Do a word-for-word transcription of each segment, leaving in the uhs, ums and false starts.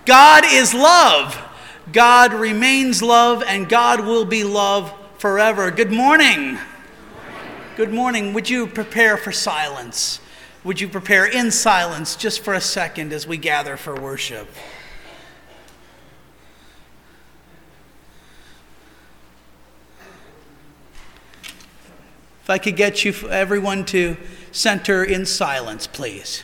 God is love. God remains love, and God will be love forever. Good morning. Good morning. Would you prepare for silence? Would you prepare in silence just for a second as we gather for worship? If I could get you, everyone, to center in silence, please.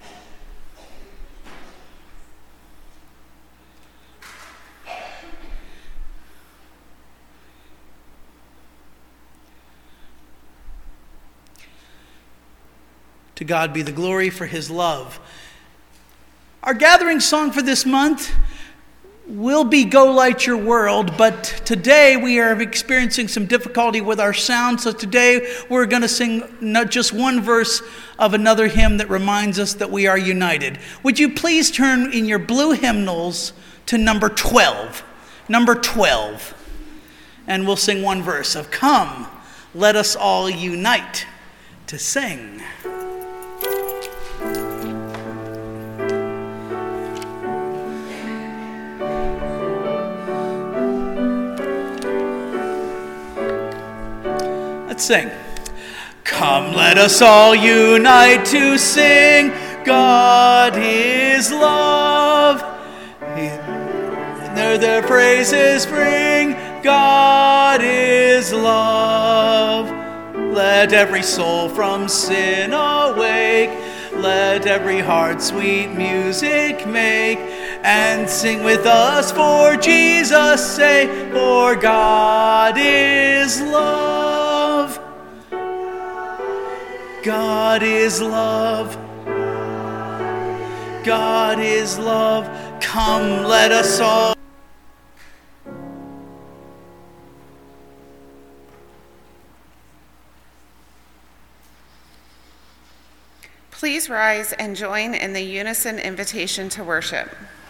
To God be the glory for his love. Our gathering song for this month will be Go Light Your World, but today we are experiencing some difficulty with our sound, so today we're going to sing not just one verse of another hymn that reminds us that we are united. Would you please turn in your blue hymnals to number twelve? Number twelve. And we'll sing one verse of Come, Let Us All Unite to Sing. Let's sing. Come, let us all unite to sing. God is love. Their, their praises bring. God is love. Let every soul from sin awake. Let every heart sweet music make. And sing with us for Jesus' sake. For God is love. God is love. God is love. Come, let us all. Please rise and join in the unison invitation to worship.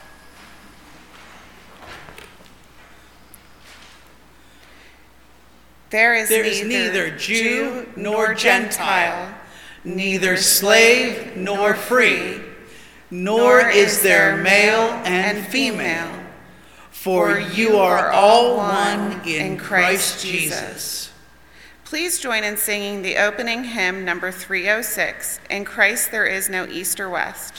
There is, there is neither, neither Jew nor Gentile, neither slave nor free, nor is there male and female, for you are all one in Christ Jesus. Please join in singing the opening hymn number three oh six, In Christ There Is No East or West.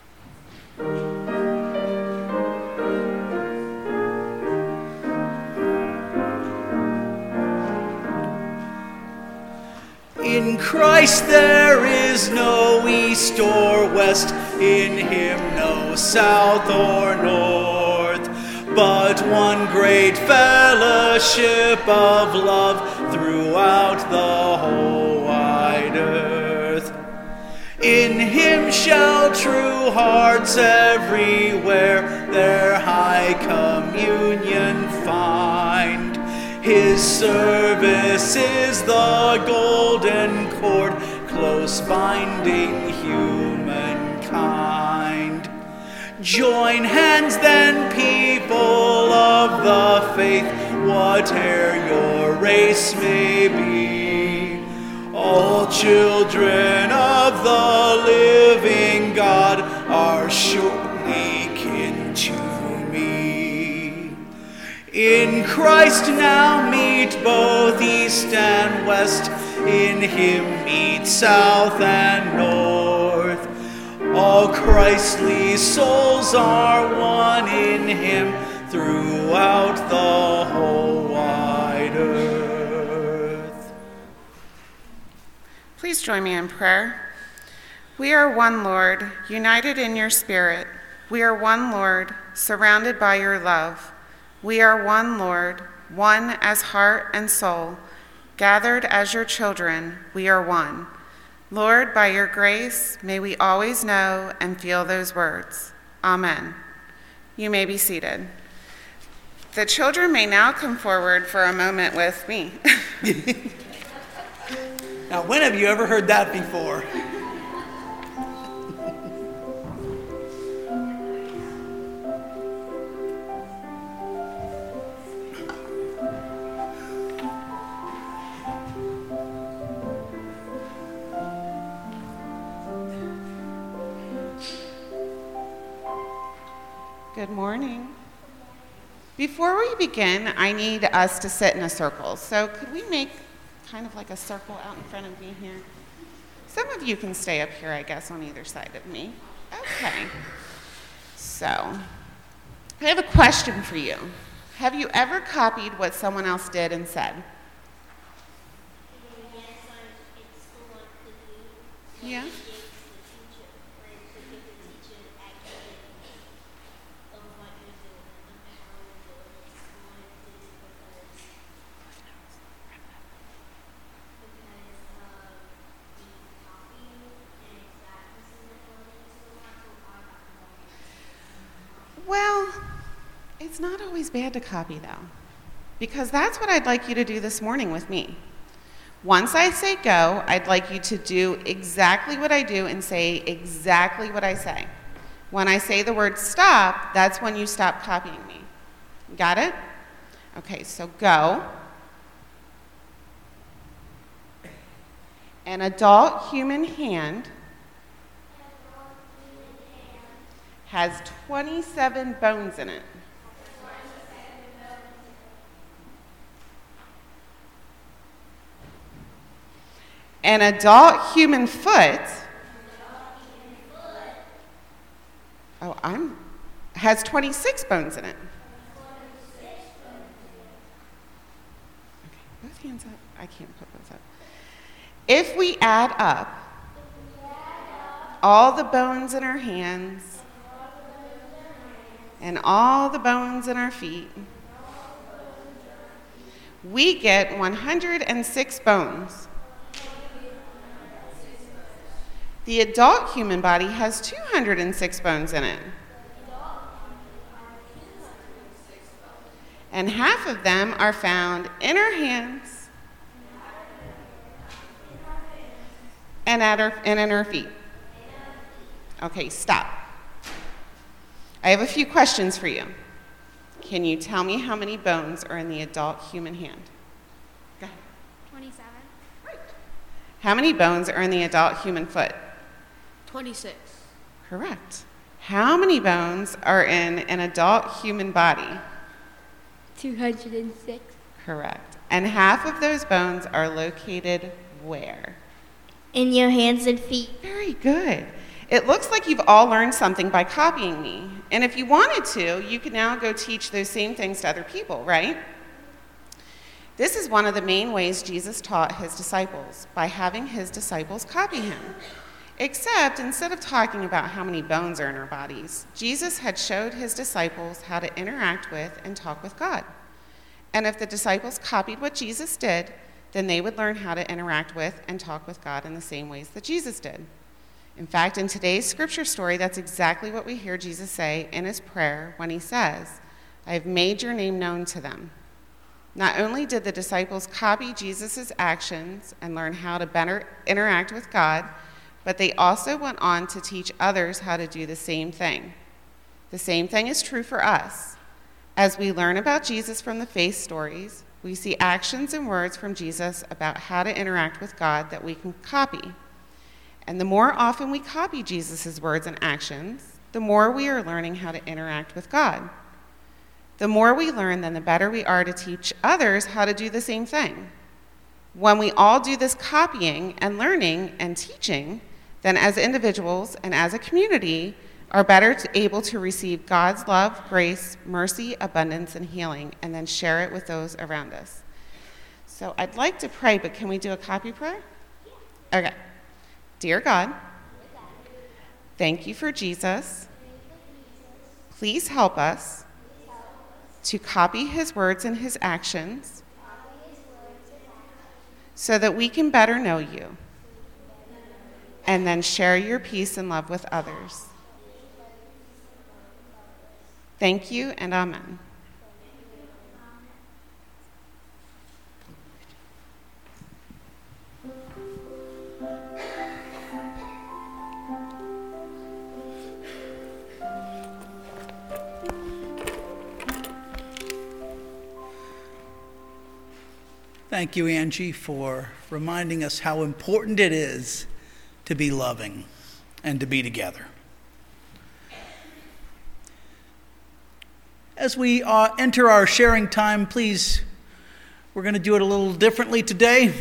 In Christ there is no east or west, in him no south or north, but one great fellowship of love throughout the whole wide earth. In him shall true hearts everywhere their high communion find. His service is the golden cord, close binding humankind. Join hands then, people of the faith, whate'er your race may be. All children of the living God are surely kin to me. In Christ now meet both east and west, in him meet south and north. All Christly souls are one in him throughout the whole wide earth. Please join me in prayer. We are one, Lord, united in your spirit. We are one, Lord, surrounded by your love. We are one, Lord, one as heart and soul. Gathered as your children, we are one. Lord, by your grace, may we always know and feel those words. Amen. You may be seated. The children may now come forward for a moment with me. Now, when have you ever heard that before? Good morning. Before we begin, I need us to sit in a circle. So could we make kind of like a circle out in front of me here? Some of you can stay up here, I guess, on either side of me. Okay. So, I have a question for you. Have you ever copied what someone else did and said? Yeah? Well, it's not always bad to copy, though, because that's what I'd like you to do this morning with me. Once I say go, I'd like you to do exactly what I do and say exactly what I say. When I say the word stop, that's when you stop copying me. Got it? Okay, so go. An adult human hand has twenty-seven bones in it. An adult human foot oh, I'm has twenty-six bones in it. Okay, both hands up. I can't put those up. If we add up all the bones in our hands and all the bones in our feet, we get one hundred six bones. The adult human body has two hundred six bones in it. And half of them are found in our hands and, at our, and in our feet. Okay, stop. I have a few questions for you. Can you tell me how many bones are in the adult human hand? Go ahead. twenty-seven. Right. How many bones are in the adult human foot? twenty-six. Correct. How many bones are in an adult human body? two hundred six. Correct. And half of those bones are located where? In your hands and feet. Very good. It looks like you've all learned something by copying me. And if you wanted to, you could now go teach those same things to other people, right? This is one of the main ways Jesus taught his disciples, by having his disciples copy him. Except instead of talking about how many bones are in our bodies, Jesus had showed his disciples how to interact with and talk with God. And if the disciples copied what Jesus did, then they would learn how to interact with and talk with God in the same ways that Jesus did. In fact, in today's scripture story, that's exactly what we hear Jesus say in his prayer when he says, I have made your name known to them. Not only did the disciples copy Jesus' actions and learn how to better interact with God, but they also went on to teach others how to do the same thing. The same thing is true for us. As we learn about Jesus from the faith stories, we see actions and words from Jesus about how to interact with God that we can copy. And the more often we copy Jesus' words and actions, the more we are learning how to interact with God. The more we learn, then the better we are to teach others how to do the same thing. When we all do this copying and learning and teaching, then as individuals and as a community are better to, able to receive God's love, grace, mercy, abundance, and healing, and then share it with those around us. So I'd like to pray, but can we do a copy prayer? Okay. Dear God, thank you for Jesus. Please help us to copy his words and his actions so that we can better know you and then share your peace and love with others. Thank you and amen. Thank you, Angie, for reminding us how important it is to be loving and to be together. As we uh, enter our sharing time, please, we're going to do it a little differently today.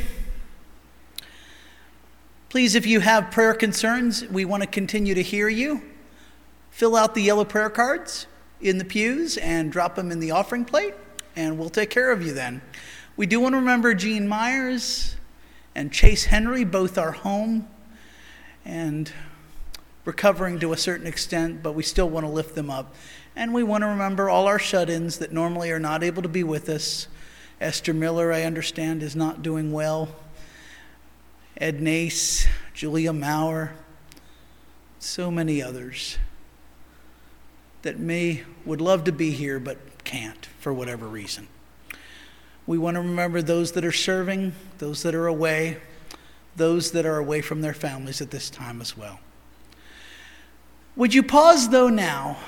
Please, if you have prayer concerns, we want to continue to hear you. Fill out the yellow prayer cards in the pews and drop them in the offering plate, and we'll take care of you then. We do want to remember Gene Myers and Chase Henry, both are home and recovering to a certain extent, but we still want to lift them up. And we want to remember all our shut-ins that normally are not able to be with us. Esther Miller, I understand, is not doing well. Ed Nace, Julia Maurer, so many others that may would love to be here but can't for whatever reason. We want to remember those that are serving, those that are away, those that are away from their families at this time as well. Would you pause, though, now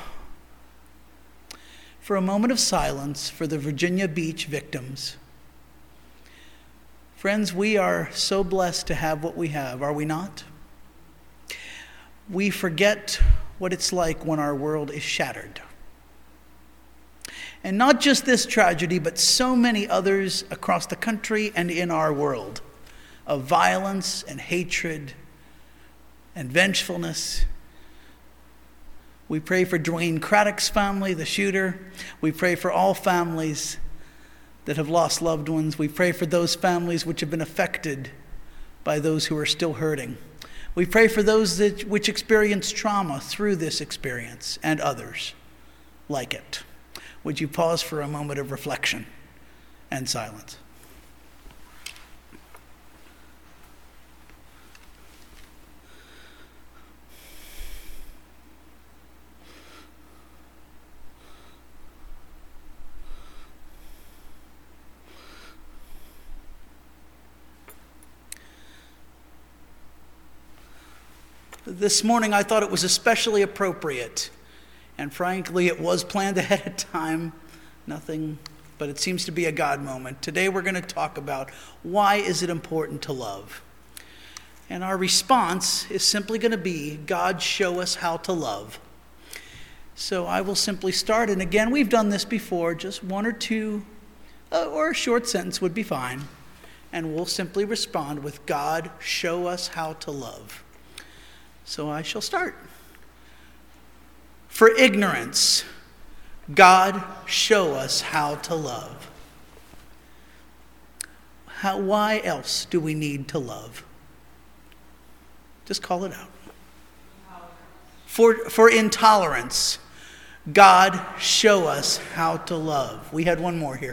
for a moment of silence for the Virginia Beach victims? Friends, we are so blessed to have what we have, are we not? We forget what it's like when our world is shattered. And not just this tragedy, but so many others across the country and in our world of violence and hatred and vengefulness. We pray for Dwayne Craddock's family, the shooter. We pray for all families that have lost loved ones. We pray for those families which have been affected by those who are still hurting. We pray for those that, which experience trauma through this experience and others like it. Would you pause for a moment of reflection and silence? This morning, I thought it was especially appropriate, and frankly, it was planned ahead of time. Nothing, but it seems to be a God moment. Today, we're going to talk about why is it important to love? And our response is simply going to be, God, show us how to love. So I will simply start, and again, we've done this before, just one or two, uh, or a short sentence would be fine, and we'll simply respond with, God, show us how to love. So I shall start. For ignorance, God, show us how to love. How, why else do we need to love? Just call it out. For, for intolerance, God, show us how to love. We had one more here.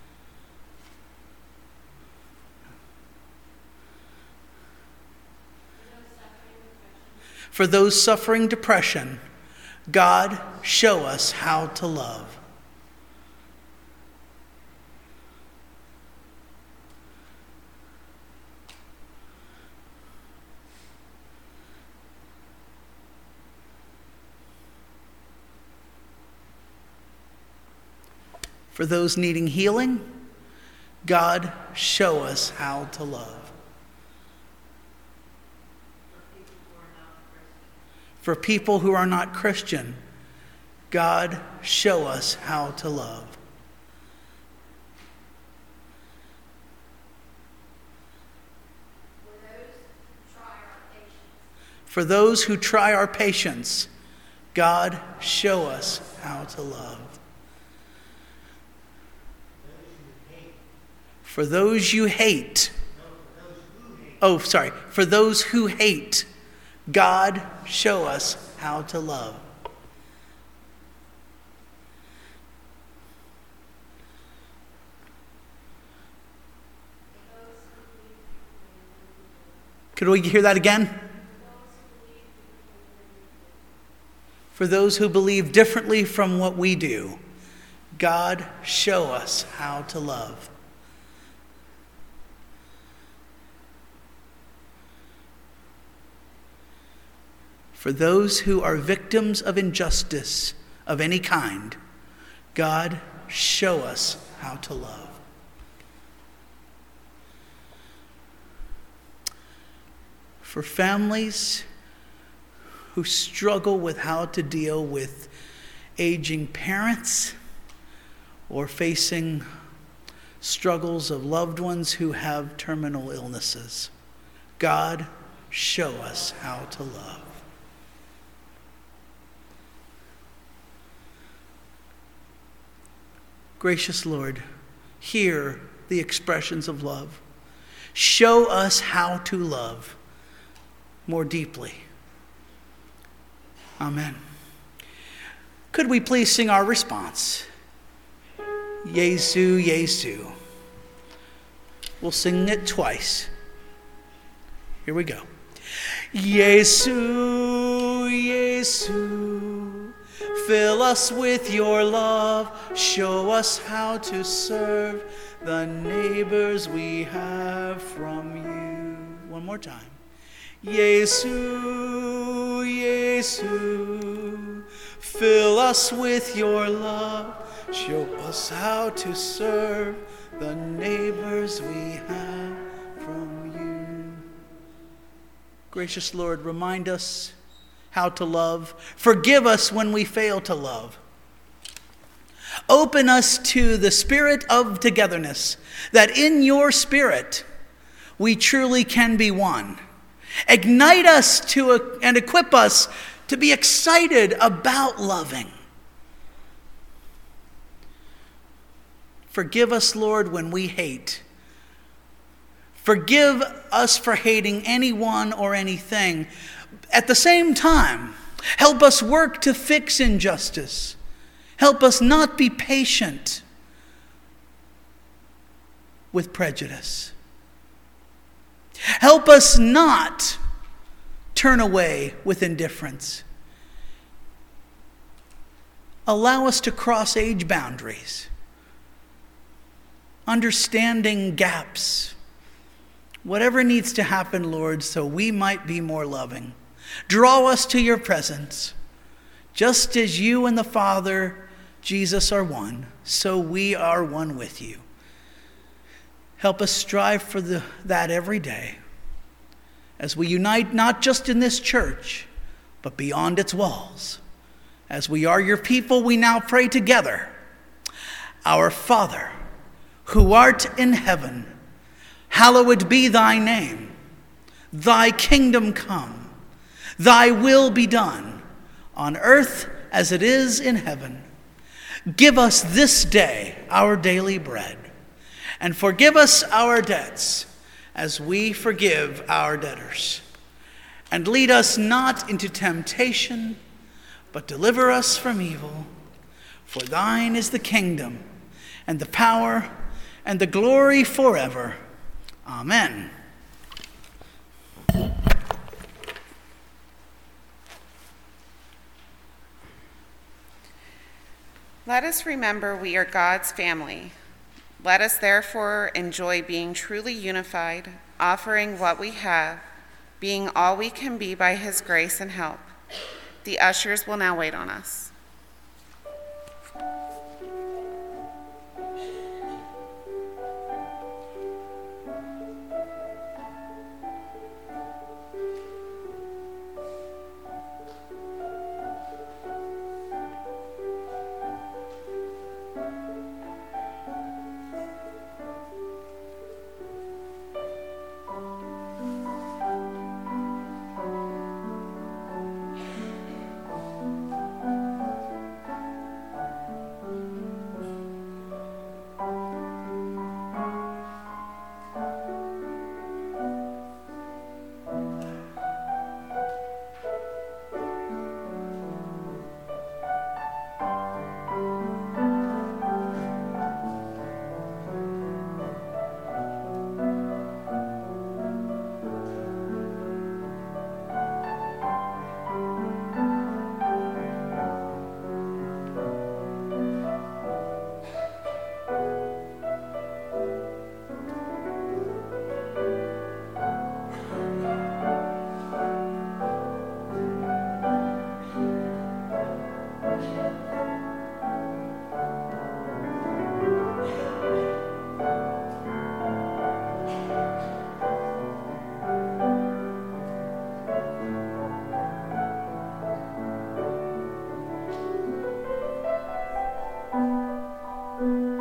For those suffering depression, God, show us how to love. For those needing healing, God, show us how to love. For people who are not Christian, God, show us how to love. For those who try our patience, God, show us how to love. For those you hate, oh, sorry, for those who hate, God, show us how to love. Could we hear that again? For those who believe differently from what we do, God, show us how to love. For those who are victims of injustice of any kind, God, show us how to love. For families who struggle with how to deal with aging parents, or facing struggles of loved ones who have terminal illnesses. God, show us how to love. Gracious Lord, hear the expressions of love. Show us how to love more deeply. Amen. Could we please sing our response? Jesu, Jesu. We'll sing it twice. Here we go. Jesu, Jesu, fill us with your love. Show us how to serve the neighbors we have from you. One more time. Jesu, Jesu, fill us with your love. Show us how to serve the neighbors we have from you. Gracious Lord, remind us how to love. Forgive us when we fail to love. Open us to the spirit of togetherness, that in your spirit we truly can be one. Ignite us to and equip us to be excited about loving. Forgive us, Lord, when we hate. Forgive us for hating anyone or anything. At the same time, help us work to fix injustice. Help us not be patient with prejudice. Help us not turn away with indifference. Allow us to cross age boundaries, understanding gaps, whatever needs to happen, Lord, so we might be more loving. Draw us to your presence. Just as you and the Father, Jesus, are one, so we are one with you. Help us strive for the, that every day as we unite not just in this church, but beyond its walls. As we are your people, we now pray together. Our Father, who art in heaven, hallowed be thy name. Thy kingdom come. Thy will be done on earth as it is in heaven. Give us this day our daily bread, and forgive us our debts as we forgive our debtors. And lead us not into temptation, but deliver us from evil. For thine is the kingdom, and the power, and the glory forever. Amen. Let us remember we are God's family. Let us therefore enjoy being truly unified, offering what we have, being all we can be by his grace and help. The ushers will now wait on us. Thank you.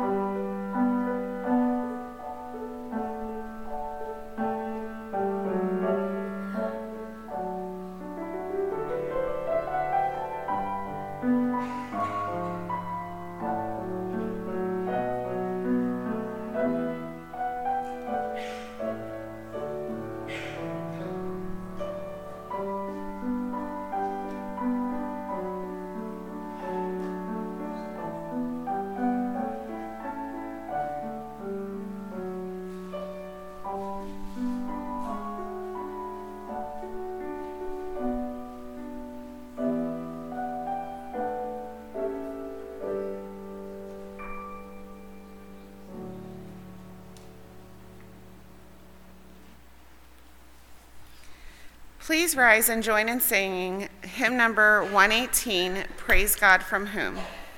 Please rise and join in singing hymn number one eighteen, Praise God from Whom.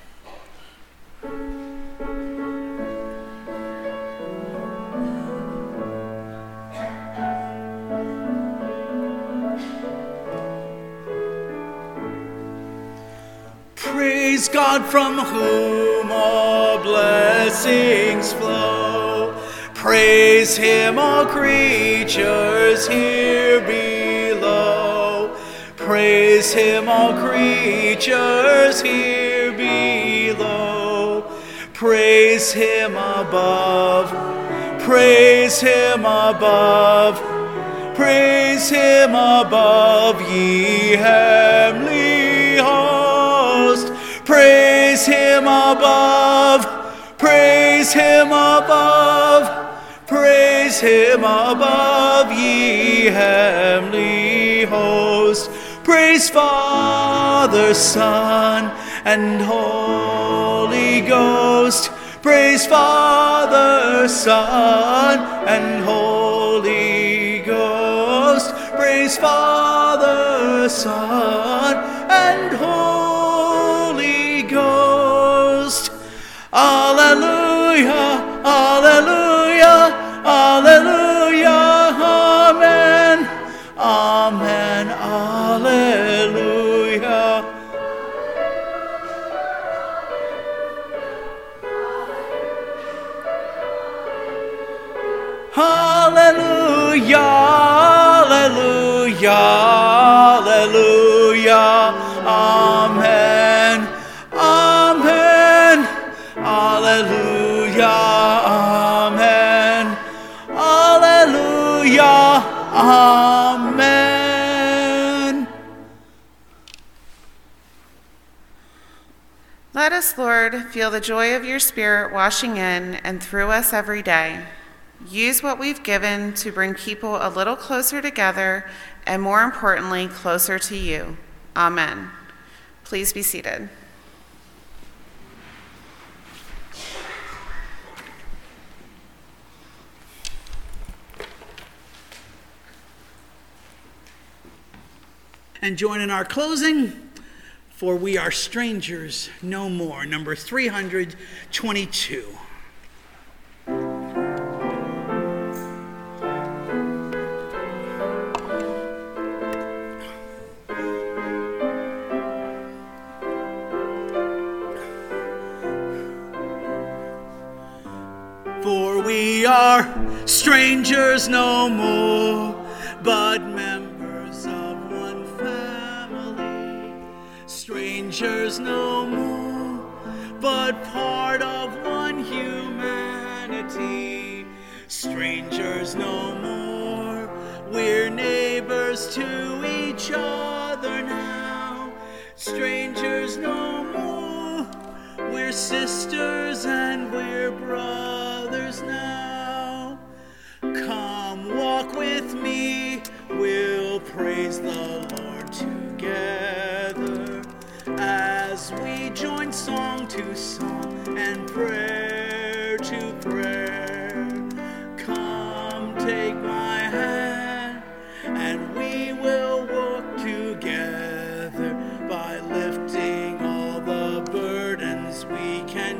Praise God from whom all blessings flow. Praise him, all creatures here below. Praise him, all creatures here below. Praise him above. Praise him above. Praise him above, ye heavenly host. Praise him above. Praise him above. Praise him above, ye heavenly host. Praise Father, Son, and Holy Ghost. Praise Father, Son, and Holy Ghost. Praise Father, Son, and Holy Ghost. Alleluia, alleluia, alleluia, amen, amen, alleluia. Hallelujah, hallelujah, hallelujah, amen, amen, hallelujah, amen, hallelujah, amen. Let us, Lord, feel the joy of your Spirit washing in and through us every day. Use what we've given to bring people a little closer together and, more importantly, closer to you. Amen. Please be seated. And join in our closing, for we are strangers no more, number three hundred twenty-two. For we are strangers no more, but members of one family. Strangers no more, but part of one humanity. Strangers no more, we're neighbors to each other now. Strangers no more, we're sisters and we're brothers now. Come walk with me, we'll praise the Lord together as we join song to song and prayer to prayer. Come take my hand and we will walk together by lifting all the burdens we can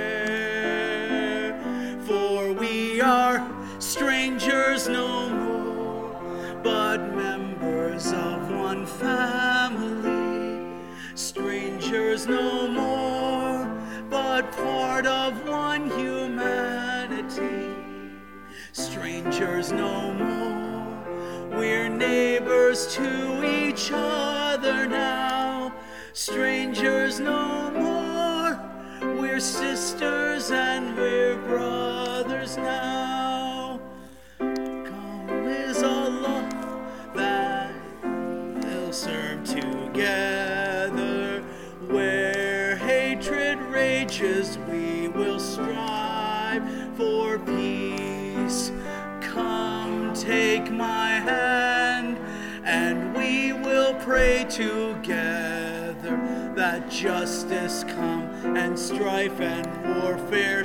share. For we are strangers no more, but members of one family. Strangers no more, but part of one humanity. Strangers no more, we're neighbors to each other now. Strangers no more, we're sisters and we're brothers now. Come is Allah that they'll serve together. Where hatred rages, we will strive for peace. Come take my hand and we will pray together that justice come and strife and warfare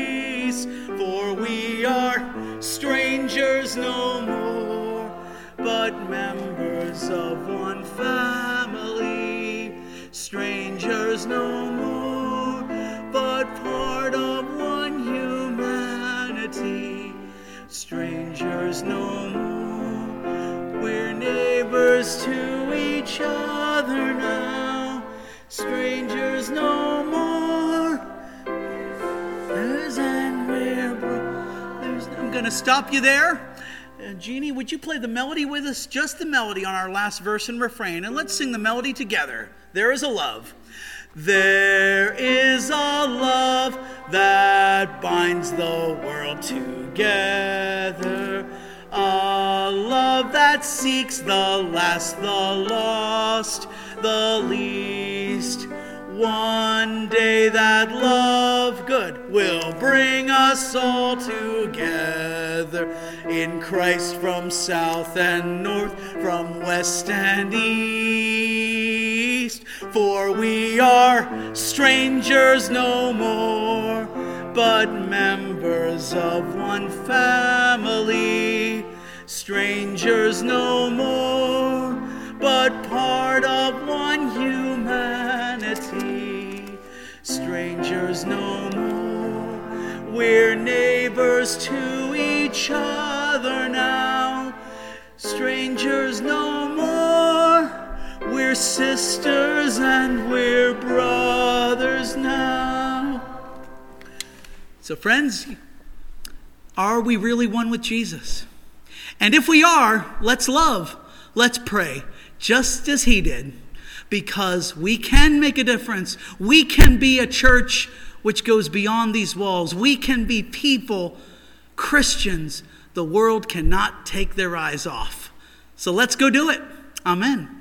cease. For we are strangers no more, but members of one family. Strangers no more, but part of one humanity. Strangers no more, we're neighbors to each other now. Strangers no more, there's and we're brothers. I'm going to stop you there. Uh, Jeannie, would you play the melody with us? Just the melody on our last verse and refrain. And let's sing the melody together. There is a love. There is a love that binds the world together. A love that seeks the last, the lost, the least. One day that love, good, will bring us all together in Christ, from south and north, from west and east. For we are strangers no more, but members of one family. Strangers no more, but part of one humanity. Strangers no more, we're neighbors to each other now. Strangers no more, we're sisters and we're brothers now. So friends, are we really one with Jesus? And if we are, let's love, let's pray, just as he did, because we can make a difference. We can be a church which goes beyond these walls. We can be people, Christians, the world cannot take their eyes off. So let's go do it. Amen.